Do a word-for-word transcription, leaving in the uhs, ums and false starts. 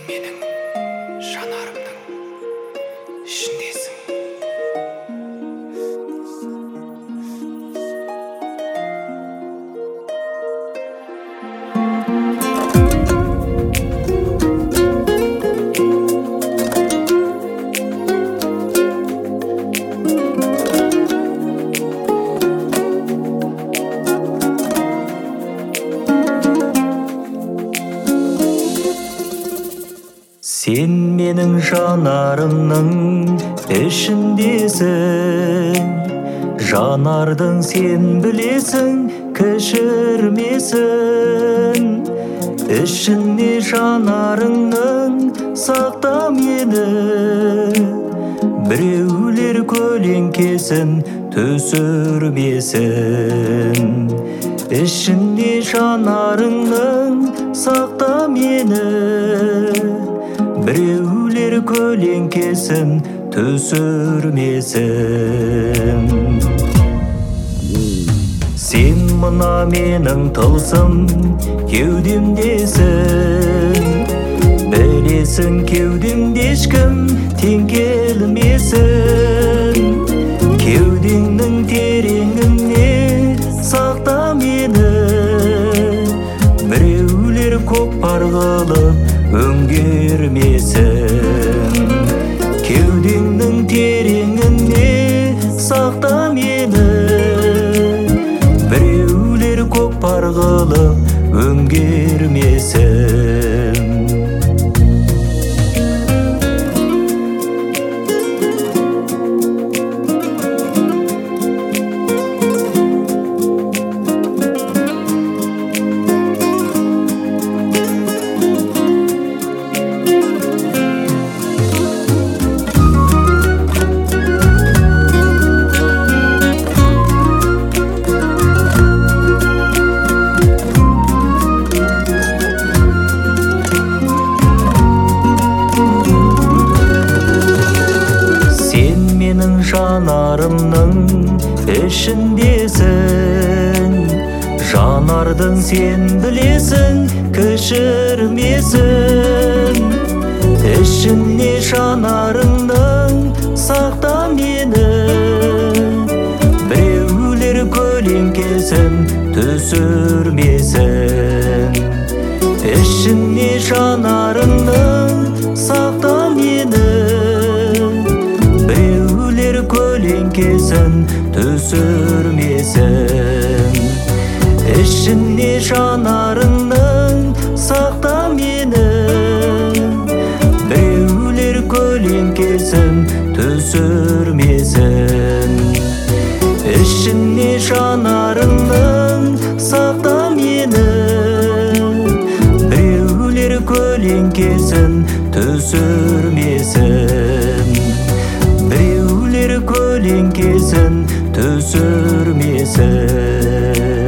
менің жанарымның ішіндесің. Сен менің жанарымның ішіндесің, жанардың сен білесің кешірмесін. Ішінде жанарыңның сақта мені, біреулер көлеңкесін түсірмесін. Ішінде жанарыңның сақта мені, біреулер көлеңкесін түсірмесін. Сен мына менің тылсым кеудемдесің, білесің кеудемде ешкім тең келмесін. Кеудеңнің тереңіне сақта мені, біреулер көкпар қылып өңгермесін. Кеудеңнің тереңіне сақта мені, біреулер көкпар қылып өңгермесін. Жанарымның ішіндесің, жанардың сен білесің кешірмесін. Ішінде жанарыңның сақта мені, біреулер көлеңкесін түсірмесін. Ішінде жанарыңның сақта мені, көлеңкесін түсірмесін. Ішінде жанарыңның сақта мені, біреулер көлеңкесін түсірмесін. Ішінде жанарыңның сақта мені, біреулер көлеңкесін түсірмесін. Біреулер көлеңкесін түсірмесін.